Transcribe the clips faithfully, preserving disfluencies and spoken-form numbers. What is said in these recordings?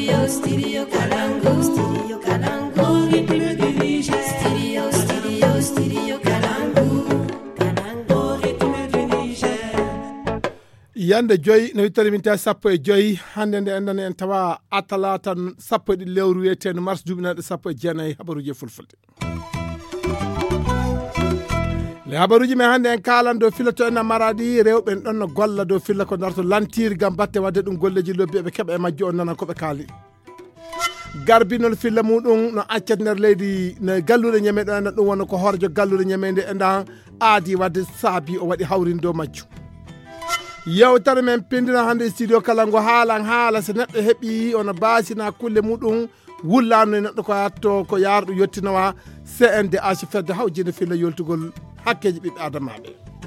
Studio, studio Kalangu. Studio Kalangu. Rythme du Niger. Studio, studio, studio Kalangu. Kalangu. Rythme du Niger. Yande joyi no wittari min ta sappo e joyi hande nde endan en tawa atalata sappo e lewru wiyete no mars jubinaɗo sappo e jeenayi habaruji fulfulde. le habaruji men hande en kalan dow filato en maradi rewɓe ɗon no golla dow filla ko darto lantiri gam batte wadde ɗum golleji lobbi eɓe keeɓa e majjo on nana koɓe kaali garbinol filla muɗum no accat nder leydi no galluɗe ñeme ɗo ena ɗum wonno ko horjo galluɗe ñemede endan aadi wadde saabi o waɗi hawrin dow majjo yewtere men pindina hande studio kala ngo haalan haala so neɗɗo heeɓi ono basina kulle muɗum wullano e neɗɗo ko hatto ko yarɗo yettinowa C N D H fedde hawjinde filla yoltugol hakkeji ɓiɓɓe adamaɓe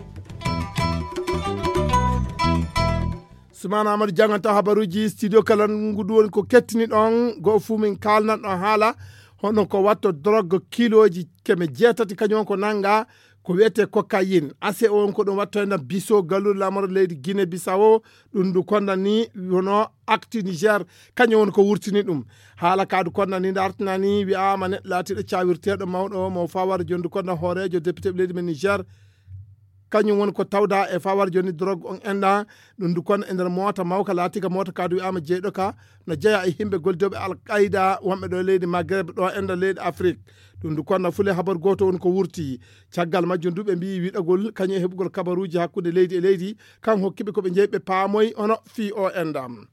Soumana Amadou janganta habaruji studio kala ngu ɗum ko kettini ɗon go fu min kalnan ɗon haala hono ko watto drogue kiloji keme jeetati kañum ko nanga ko wiyete cocaïne ase on ko ɗum watto henna biso galluɗo lamaro leydi Guinée Bissau ɗum ndu kondani wono actu Niger kañum woni ko wurtini ɗum haala kaadu kondani nde artinani wiyama neɗɗo laatiɗo cawirteɗo mawɗo mo fawar jondu konda hoorejo député leydi men Niger kañum woni ko tawda e fawar joni drogue on enda ɗum ndu kono e nder mota mawka laatika mota kaadu wiyama jeyɗo ka no jeeya e himɓe goldoɓe alqaida wonɓe ɗo leydi Maghreb ɗo enda leydi Afrique ɗum ndu konna fule habar goto woni ko wurti caggal majjum du ɓe mbi wiɗagol kañum e heɓugol kabaruji hakkude leydi e leydi kan hokkiɓe koɓe jeeyi ɓe paamoy ono fi o endam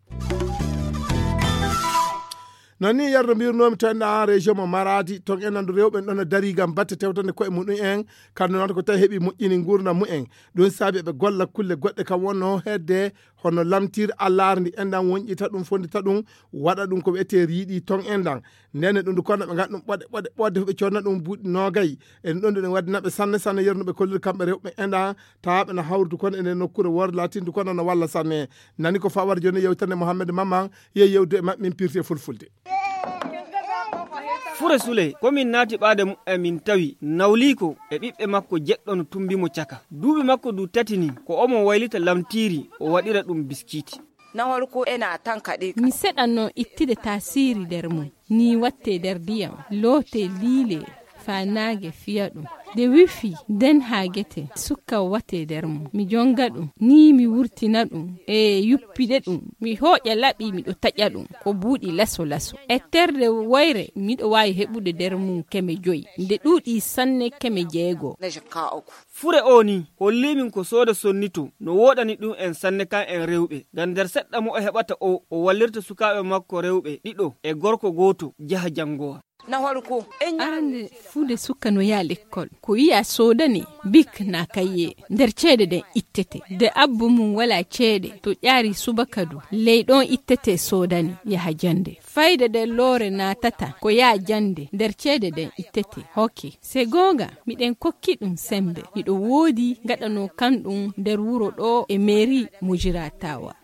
non ni yerdo mbirnomi to enɗa région mo Maradi ton enandu rewɓe ɗon no dari gam batte tewtande koye muɗum en kamno noon ko tawi heeɓi moƴƴini gurdam mumen ɗum saabi ɓe golla kulle goɗɗe kam wonno hedde hono lamtir allardi enɗan wonƴita ɗum fondita ɗum waɗa ɗum ko wiyete riiɗi ton enɗan ndene ɗum ndu konno ɓe gaɗa ɗum ɓoɗe ɓoɗe ɓodde foɓe codna ɗum buuɗi nogayi en ɗon ɗo waddinaɓe sanne sanne yernuɓe kollude kamɓe rewɓe enɗan tawaɓe no hawrdu kono enen nokkure worde latindu kono no walla sanne nani ko fawar joni yewtande Mouhamed Maman ye yewde e maɓɓe min pirte fulfulde Fure Sule komin naati ɓaade mu'e min tawi nawliko e ɓiɓɓe makko jeɗɗo no tumbimo caka duuɓi makko du tatini ko omo waylita lamtiri o waɗira ɗum biskiti na farko ina tankaɗe mi seɗanno ittide tasiri nder mum ni watte nder ndiyam loote liile fa naage fiya ɗum de wifi den ha gete sukka wate nder mum mi jonga ɗum ni mi wurtina ɗum e yuppide ɗum mi hoƴa laɓi miɗo taƴa ɗum ko buuɗi laso laso e terde wayre miɗo wawi heɓude nder mum keme joyi nde ɗuuɗi sanne keme jeego fure o ni hollimin ko sooda sonnito no woɗani ɗum en sanne kan en rewɓe ngam nder seɗɗa mo o heɓata o o wallirta sukaɓe makko rewɓe ɗiɗo e gorko goto jaha jangowa na farko arande fude sukka no ya l'école ko yiya sodani bik na kayye nder ceede den ittete de abbu mum wala ceede to ƴaari subakadu leyɗon ittete sodani yaha jande fayda de lore na tata ko ya jande nder ceede den ittete hokke se gonga miɗen kokki ɗum sembe miɗo woodi gaɗano kanɗum nder wuro ɗo e mairie mujiratawa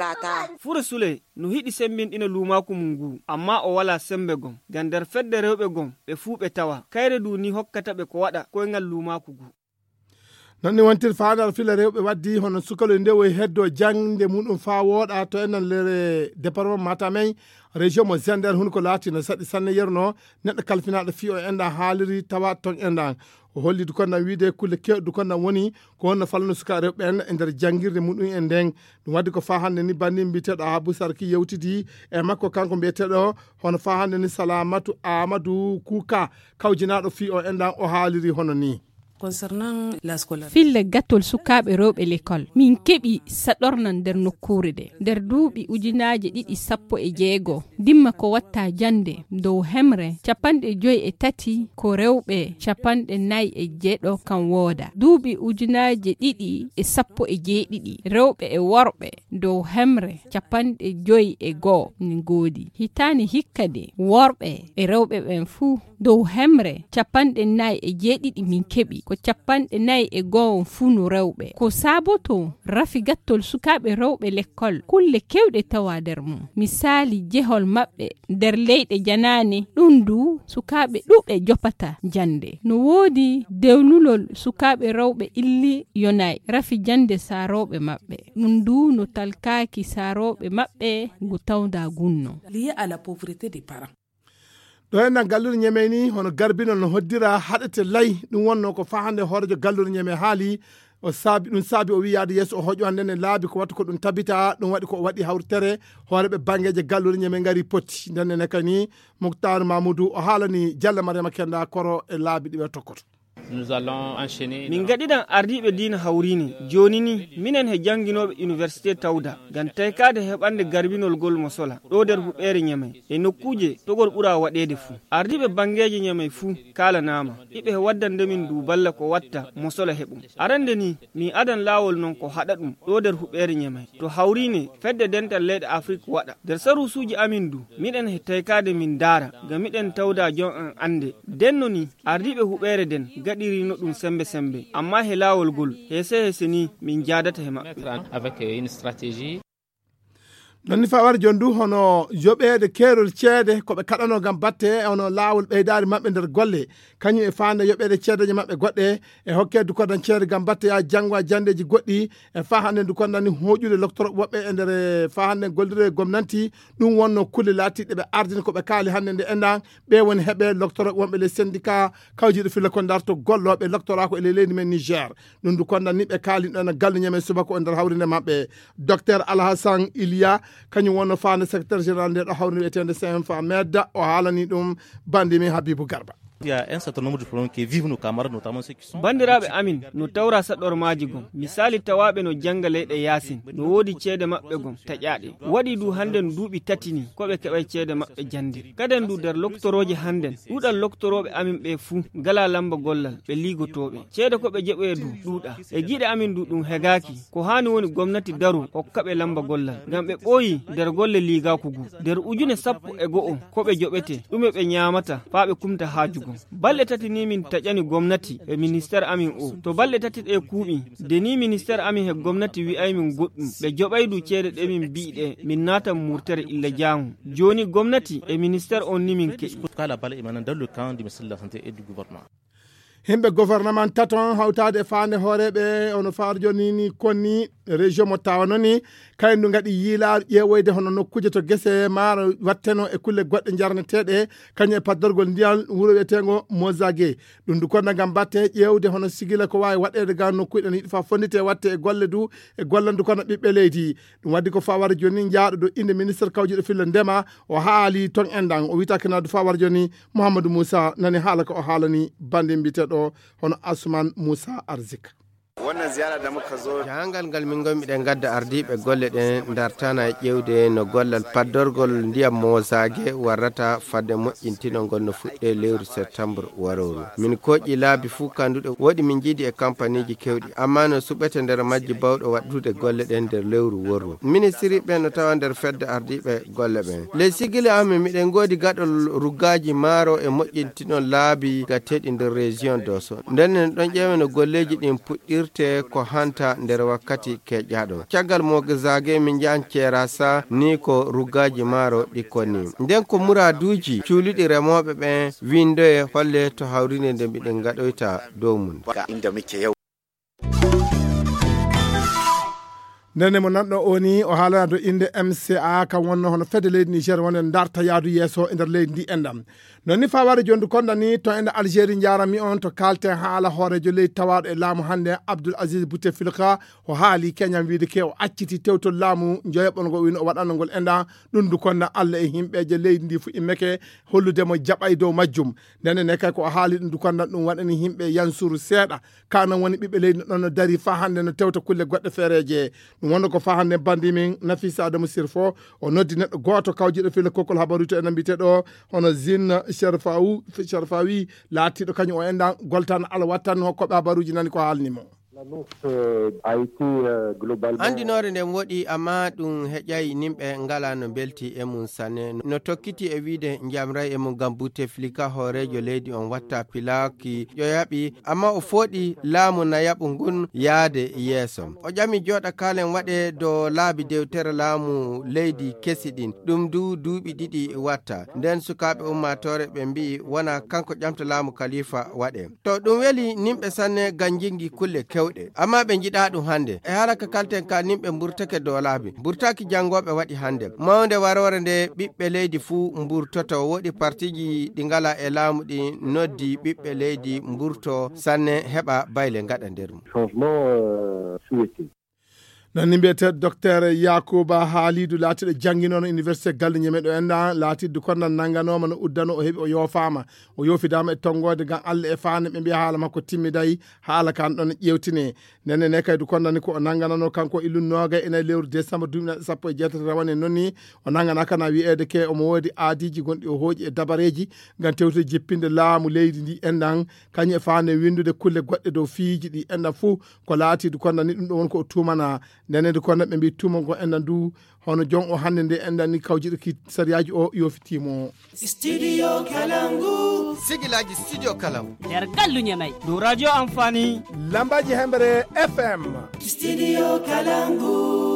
Fure Sule no hiɗi sembinɗina lumaku mum ngu amma o wala sembe gon ngam nder fedde rewɓe gon ɓe fuu ɓe tawa kayre du ni hokkata ɓe ko waɗa koyngal lumaku ngu non ni wontir faandal fila rewɓe waddi hono sukalo ndewo heddo jangde muɗum fa wooɗa to enan lere département Matam en région mo Zender hun ko laati no saɗi sanne yerno neɗɗo kalfinaɗo fi o enɗa haaliri tawa ton enɗan o holli du konna wiide kulle kewɗe konna woni ko wonno falno suka rewɓe en e nder jangirde muɗum en nden ɗum waddi ko fa hande ni banni mbiteɗo Abou Sarki yewtidi e makko kanko mbiyeteɗo hono fa hande ni Salamatu Amadou Kouka kawjinaɗo fi o enɗan o haaliri hono ni concernant la scolarité fille gattol sukaɓe rewɓe l'école min keɓi saɗornan nder nokkure de nder duuɓi ujunaaje ɗiɗi sappo e jeego dimma ko watta jande dow hemre capanɗe joyi e tati ko rewɓe capanɗe nayi e jeeɗo kan wooda duuɓi ujunaaje ɗiɗi e sappo e jeeɗiɗi rewɓe e worɓe dow hemre capanɗe joyi e goo ni goodi hitani hikkade worɓe e rewɓe ɓen fuu dow hemre capanɗe nayi e jeeɗiɗi min keɓi ko capanɗe nayi e goho funu rewɓe ko saboto rafi gattol sukaɓe rewɓe l'école kulle kewɗe tawa nder mum misali jehol maɓɓe nder leyɗe janane ɗum du sukaɓe ɗuɓɓe jopata jande no woodi dewnulol sukaɓe rewɓe illi yonay rafi jande saroɓe maɓɓe ɗum du no talkaki saroɓe maɓɓe ngu tawda gunno lié à la pauvreté des parents. ɗo enna gallure ñeme ni hono garbinol no hoddira haɗete lay ɗum wonno ko fahande horejo gallure ñeme haali o saabi ɗum saabi o wi yaade yesso o hoƴo hande ne laabi ko wattu ko ɗum tabita ɗum waɗi ko o waɗi hawritere hooreɓe banggueje gallure ñeme gari poti ndenne kani Moukhtar Mamoudou o haalani Diallo Mariama Kenda koro e laabi ɗiɓe tokkoto. Nous allons enchaîner. Min gaɗiɗan ardiɓe diina hawrini joni ni minen he janguinoɓe université tawda gam taykade heɓande garbinol gol mo sola ɗo nder huɓɓere ñamay e nokkuje togol ɓuura waɗede fuu ardiɓe bangeje ñamay fuu kalanama iɓe he waddandemin du balla ko watta mo sola heɓum arande ni mi adan lawol non ko haɗa ɗum ɗo nder huɓɓere ñamay to hawrine fedde dental leyɗe afrique waɗa nder sarusuji amin du miɗen he taykade min daara gam miɗen tawda jon an ande denno ni ardiɓe huɓɓere den gaɗiri no ɗum sembe sembe amma he lawol gol hese hese ni min jadata he maɓɓe avec une stratégie. nonni fawar jondu hono joɓede keerol ceede koɓe kaɗano gam batte hono laawol ɓeydari maɓɓe nder golle kañum e fande yoɓede ceedeje maɓɓe goɗɗe e hokke du kodan ceede gam batte ya jangwa jandeji goɗɗi e fa hande du kondani hoƴude loctoroɓe woɓɓe e nder fa hande gollire gomnanti ɗum wonno kulle laatiɗe ɓe ardini koɓe kaali hande nde endan ɓe woni heɓe loctoroɓe wonɓe les syndicat kawjiɗo filla ko darto golloɓe loctora ko e leydi men Niger ɗum du kondani ɓe kaali ɗon e galle ñeme subaka o nder hawrinde maɓɓe docteur Alhassan Ilia kañum wonno fande secrétaire général nde ɗo hawri wiyetede C M F A medda o haalani ɗum bandimi Habibou Garba. Il y a un certain nombre de problèmes qui vivent nos camarades, notamment ceux qui sont. bandiraɓe amin no tawra saɗɗormaji gom misali tawaɓe no janga leyɗe yasin no woodi ceede maɓɓe gom taƴaɗe waɗi du hannden duuɓi tatini koɓe keɓay ceede maɓɓe jandi kaden du nder loktoroje hannden ɗuɗal loktoroɓe amin ɓe fuu gala lamba gollal ɓe ligotoɓe ceede koɓe jeɓoye du ɗuuɗa e giɗe amin du ɗum hegaki ko hani woni gomnati daru hokkaɓe lamba gollal ngam ɓe ɓooyi nder golle ligakugu nder ujune sappo e go'o koɓe joɓete ɗume ɓe ñamata faa ɓe kumta haajugo balle tati ni min taƴani gomnati e ministére amin o to balle tati ɗe kuuɓi de ni ministére amin he gomnati wi'ay min goɗɗum ɓe joɓaydu ceede ɗe min mbiɗe min natan murtere illa jaamu joni gomnati e ministére on ni min keƴi La balle est maintenant dans le camp du ministère de la Santé et du gouvernement. himɓe gouvernement taton hawtade e fande hooreɓe ono faaro joni ni konni région mo tawano ni kayen du gaɗi yiilade ƴeewoyde hono nokkuje to guese maaro watteno e kulle goɗɗe jarneteɗe kañum e paddorgol ndiyal wuuro wiyetego Mozague ɗum du konda gam batte ƴewde hono sigila ko wawi waɗede ga nokkuɗe no yiɗi fa fondite watte e golle du e gollandu kono ɓiɓɓe leydi ɗum waddi ko fawara joni jaaɗo do inde ministre kawjuɗo filla ndema o haali ton endan o witakina du fawara joni Mouhamadou Moussa nani haala ko o haalani bande mbiteɗo hono Asuman Moussa Arzika. wannan ziyara da muka zo jahangal ngal min gon miɗen gadda ardiɓe golle ɗen dartana e ƴewde no gollal paddorgol ndiyam Mozage warrata fadde moƴƴintinolngol no fuɗɗe lewru septembre waroru min koƴƴi laabi fuu kanduɗe woɗi min jiidi e campagne ji kewɗi amma no suɓete nder majji bawɗo waɗude golle ɗen nder lewru worru ministre ɓen no tawa nder fedde ardiɓe golle ɓen ley sigile amin miɗen goodi gaɗol ruggaji maaro e moƴƴintinol laabi gatteɗi nder région Dosso nden ɗon ƴeewe no golleji ɗin puɗɗir ko hanta nder wakkati keƴƴaɗo caggal Mozage min jan cerasa ni ko ruggaji maaro ɗi konni nden ko muraduji cuuliɗi remoɓe ɓen windoye holle to hawrine nde mbiɗen gaɗoyta dow mum nene mo nanɗo o ni o haalana do inde M C A kam wonno hono fedde leydi Niger wonen darta yaadu yesso e nder leydi ndi endam nonni faware jondu konda ni to ende Algérie jarami on to kalten haala hoorejo leydi tawaɗo e laamu hande Abdoul Aziz Bouteflika o haali keñam wiide ke o acciti tewtol laamu joyeɓon ngo wino o waɗanno ngol enda ɗum du konda Allah e himɓeje leydi ndi fu immeke holludemo jaɓay dow majjum nene ne kay ko o haali ɗum du konda ɗum waɗani himɓe yansuru seeɗa kana woni ɓiɓɓe leydi ɗon no dari fa hande no tewta kulle goɗɗe feereje ɗum wonno ko fa hande bandi min Nafisa Adamou Sirfo o noddi neɗɗo goto kawjiɗo fille kokol habaru to enen mbiteɗo hono Zine Sherfaou Sherfawi laatiɗo kañum o endan goltan Allah wattan hokkoɓe habaruji nani ko haalnimo andinore nden woɗi amma ɗum heƴƴay nimɓe ngala no belti e mum sanne no tokkiti e wiide jamray e mum gam Bouteflika hoorejo leydi on watta pilaki ƴoyaɓi amma o fooɗi laamu nayaɓu ngun yaade yeeso o ƴami jooɗa kalen waɗe do laabi dewtere laamu leydi kesi ɗin ɗum du duuɓi ɗiɗi watta nden sukaɓe ummatore ɓe mbi wona kanko ƴamta laamu Khalifa waɗe to ɗum weli nimɓe sanne gam jingi kulle kewɗe amma ɓe jiɗa ɗum hande e haraka kalten ka nimɓe mburtake dow laabi mburtaki jangoɓe waɗi hande mawde warore nde ɓiɓɓe leydi fuu mburtoto woɗi partiji ɗi ngala e laamu ɗi noddi ɓiɓɓe leydi mburto sanne heɓa bayle gaɗa nder mum nani mbiyete docteur Yakuba Halidou laatiɗo jannginono université galle ñeme ɗo enna laatiɗo konnan nannganoma no uddano o heeɓi o yoofama o yoofidama e tonggode gam Allah e faande ɓe mbiya haala makko timmidayi haala kan ɗon ƴewtine nenne ne kaydu konnani ko o nannganano kanko illunoga ene lewru décembre duuɓi sappo e jeetati rawane nonni o nanngana kana wiyede ke omo woodi aadiji gonɗi o hooƴi e dabareji gam tewtude jippinde laamu leydi ndi enɗan kañum e faande windude kulle goɗɗe dow fiiji ɗi enɗan fou ko laatiɗo konnani ɗum ɗo woni ko o tumana nene ko ɓe mbi tuma ko enɗan du hono jon o hande nde enɗan ni kawjiɗo ki sariyaji o yofitimo studio Kalangu sigilaji studio Kalangu nder gallu ñamay dow radio amfani lambaji hembere F M studio Kalangu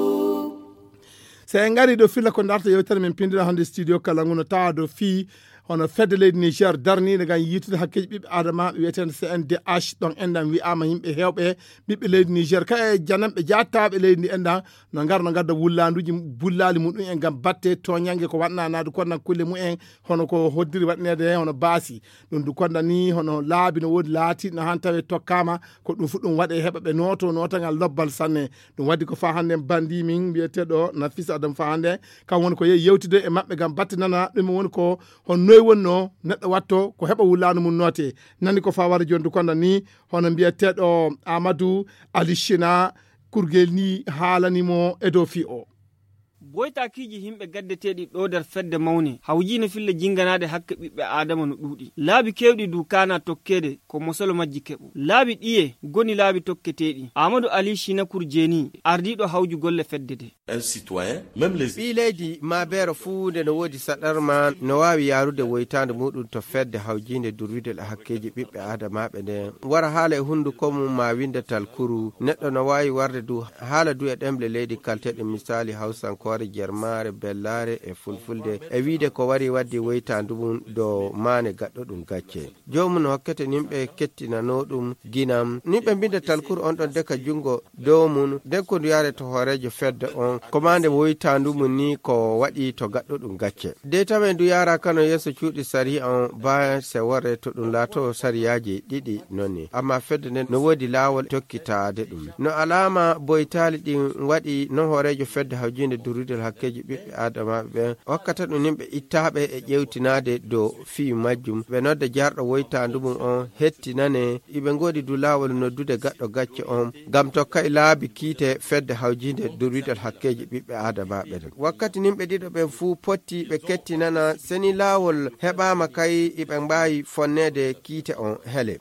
so en gari ɗo filla ko darta yewtere min pindira hande studio Kalangu no tawa do fi hono fedde leydi Niger darnide gam yitude hakkeji ɓiɓɓe adama wiyeten C N D H ɗon enɗan wiyama yimɓe hewɓe ɓiɓɓe leydi Niger ka e janamɓe jattaɓe leydi ndi enɗan no gar no gadda wullanduji bullali muɗum en gam batte toñangue ko waɗnanade konnan kulle mumen hono ko hoddiri waɗnede hono baasi ɗum du konda ni hono laabi no wodi laati no han tawe tokkama ko ɗum fu ɗum waɗe heɓa ɓe noto notagal lobbal sanne ɗum waddi ko fa hande bandi min mbiyeteɗo Nafisa Adam fa hande kam woni ko yehi yewtide e mabɓe gam batte nana ɗum woni ko hono wonno neɗɗo watto ko heɓa wullanu mum noote nani ko fa wara jondu konda ni hono mbiyeteɗo Amadou Ali China kurgel ni haalanimo e dow fi o boytakiji himɓe gaddeteɗi ɗo nder fedde mawne hawjino fille jinganade hakke ɓiɓɓe adama no ɗuuɗi laabi kewɗi du kana tokkede ko mosolo majji keɓo laabi ɗiye goni laabi tokketeɗi Amadou Ali China Kurjeni ardiɗo hawju golle fedde de un citoyen même les ɓi leydi mabeero fuu nde no woodi saɗarma no wawi yarude woytande muɗum to fedde hawjinde durwidel hakkeji ɓiɓɓe adamaɓe nde wara haala e hunduko mum ma windatal kuru neɗɗo no wawi warde du haala du e ɗemle leydi kalteɗe misali hawsankore jermare bellare e fulfulde e wiide ko wari waddi woytandu mum do mane gaɗɗo ɗum gacce jomum no hokkete nimɓe kettinano ɗum ginam nimɓe mbinda talkuru on ɗon deka jungo dow mum nden ko ndu yare to hoorejo fedde on komande woytandu mum ni ko waɗi to gaɗɗo ɗum gacce de tawe ndu yara kano yeeso cuuɗi sari on ba se worre to ɗum laato sariyaji ɗiɗi nonni amma fedde nden no woodi laawol tokkitade ɗum no alama boytali ɗin waɗi non hoorejo fedde hawjinde durudel hakkeji ɓiɓɓe adamaɓe ɓe hokkata ɗum nimɓe ittaɓe e ƴewtinade dow fii majjum ɓe nodda jarɗo woytandu mum on hettinane iɓe ngoodi du laawol noddude gaɗɗo gacce on gam tokka e laabi kiite fedde hawjinde durudel hakkeji ɓiɓɓe adamaɓe ɗen wakkati nimɓe ɗiɗo ɓen fuu potti ɓe kettinana seni laawol heɓama kay iɓe mbawi fonnede kiite on hele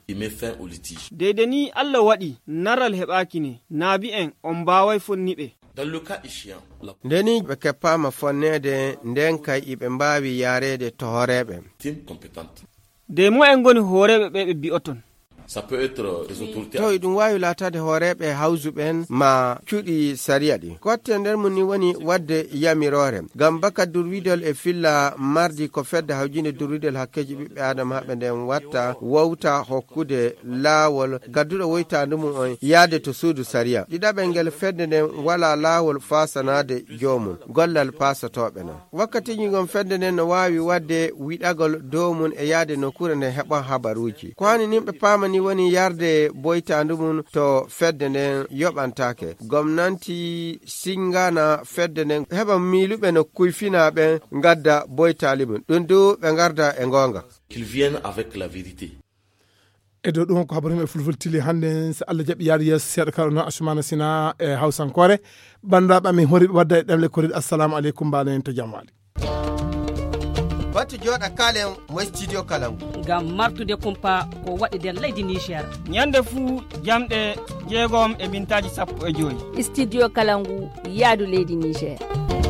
deyde ni Allah waɗi naral heɓakine naabi en on mbaway fonniɓe ndeni ɓe keppama fonnede nden kay iɓe mbawi yarede to hooreɓe de mo en goni hooreɓe ɓe ɓe bi'oton ça peut être des autorités to ɗum wawi latade hooreɓe hawsuɓen ma cuuɗi sariya ɗi kotte nder mum ni woni wadde yamirore gam baka durwidel e filla mardi ko fedde hawjinde durwidel hakkeji ɓiɓɓe adamaɓe nden watta wawta hokkude laawol gadduɗo woytandu mum on yaade to suudu sariya ɗiɗaɓe ngel fedde nden wala laawol fasanade jomum gollal pasatoɓe non wakkatiji gon fedde nden no wawi wadde wiɗagol dow mum e yaade nokkure nde heɓa habaruji ko hani nimɓe pamani ni woni yarde boytandu mum to fedde nden yoɓantake gomnanti singana fedde nden heɓa miiluɓe no kuyfinaɓe gadda boytali mum ɗum du ɓe garda e gonga qu'ils viennent avec la vérité e dow ɗum ko habarumen e fulful tili hannde so Allah jaɓi yaade yeeso seeɗa kala no Assoumana Sina e hawsankore bandiraɓe amin horiɓe wadda e ɗemle korid assalamu aleykum mbaɗen to jaam waali batu joɗa kalen mo studio kalangu ngam martude kumpa ko waɗi nder leydi Niger. Nyande fuu jamɗe jeegom e mintaji sappo e joyi. Studio Kalangu yaadu leydi Niger.